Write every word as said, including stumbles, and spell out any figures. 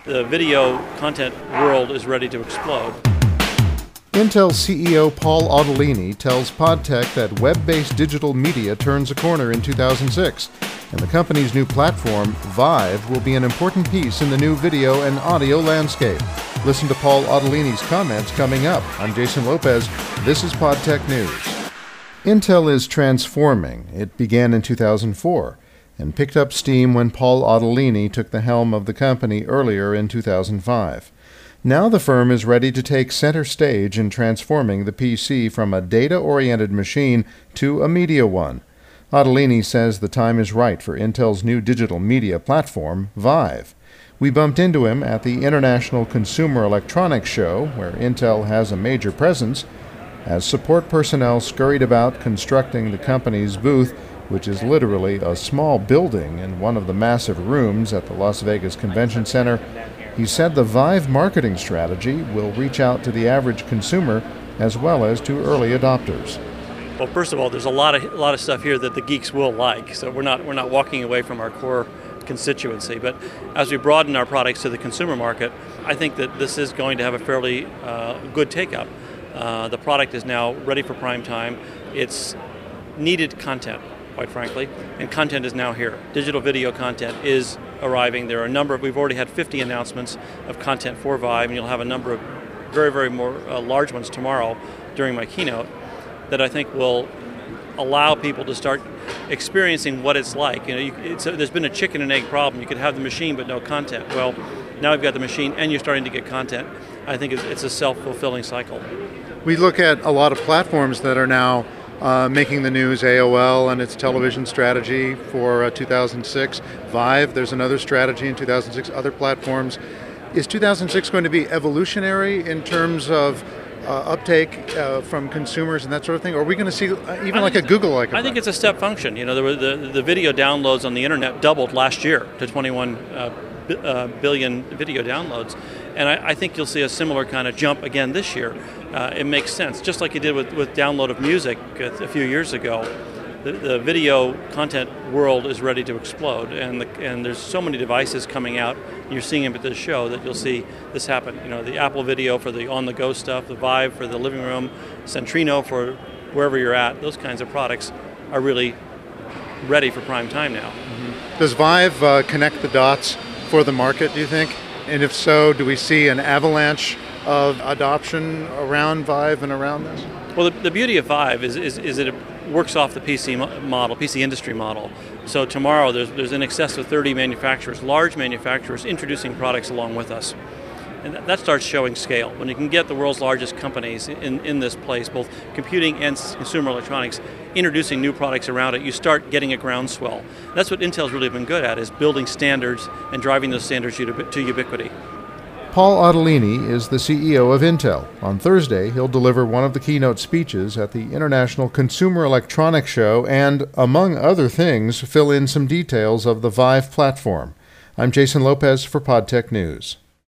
the video content world is ready to explode. Intel C E O Paul Otellini tells PodTech that web-based digital media turns a corner in two thousand six, and the company's new platform, Vive, will be an important piece in the new video and audio landscape. Listen to Paul Otellini's comments coming up. I'm Jason Lopez. This is PodTech News. Intel is transforming. It began in two thousand four and picked up steam when Paul Otellini took the helm of the company earlier in two thousand five. Now the firm is ready to take center stage in transforming the P C from a data-oriented machine to a media one. Otellini says the time is right for Intel's new digital media platform, Vive. We bumped into him at the International Consumer Electronics Show, where Intel has a major presence, as support personnel scurried about constructing the company's booth, which is literally a small building in one of the massive rooms at the Las Vegas Convention Center. He said the Vive marketing strategy will reach out to the average consumer as well as to early adopters. Well, first of all, there's a lot of a lot of stuff here that the geeks will like, so we're not we're not walking away from our core constituency. But as we broaden our products to the consumer market, I think that this is going to have a fairly uh, good take-up. Uh, the product is now ready for prime time. It's needed content, quite frankly, and content is now here. Digital video content is arriving. There are a number of, we've already had fifty announcements of content for Vive, and you'll have a number of very, very more uh, large ones tomorrow during my keynote that I think will allow people to start experiencing what it's like. You know, you, it's a, there's been a chicken and egg problem. You could have the machine but no content. Well, now we've got the machine and you're starting to get content. I think it's, it's a self-fulfilling cycle. We look at a lot of platforms that are now Uh, making the news, A O L and its television strategy for uh, two thousand six. Vive, there's another strategy in two thousand six, other platforms. Is two thousand six going to be evolutionary in terms of uh, uptake uh, from consumers and that sort of thing? Or are we going to see uh, even like a Google? Like I think it's a step function. You know, there were the, the video downloads on the internet doubled last year to twenty-one uh, b- uh, billion video downloads. And I, I think you'll see a similar kind of jump again this year. Uh, it makes sense, just like you did with, with download of music a, a few years ago. The, the video content world is ready to explode, and the, and there's so many devices coming out. You're seeing them at this show that you'll see this happen. You know, the Apple Video for the on-the-go stuff, the Vive for the living room, Centrino for wherever you're at. Those kinds of products are really ready for prime time now. Mm-hmm. Does Vive uh, connect the dots for the market, do you think? And if so, do we see an avalanche of adoption around Vive and around this? Well, the, the beauty of Vive is, is, is that it works off the P C model, P C industry model. So tomorrow there's, there's in excess of thirty manufacturers, large manufacturers, introducing products along with us. And that starts showing scale. When you can get the world's largest companies in, in this place, both computing and consumer electronics, introducing new products around it, you start getting a groundswell. That's what Intel's really been good at, is building standards and driving those standards to ubiquity. Paul Otellini is the C E O of Intel. On Thursday, he'll deliver one of the keynote speeches at the International Consumer Electronics Show and, among other things, fill in some details of the Vive platform. I'm Jason Lopez for PodTech News.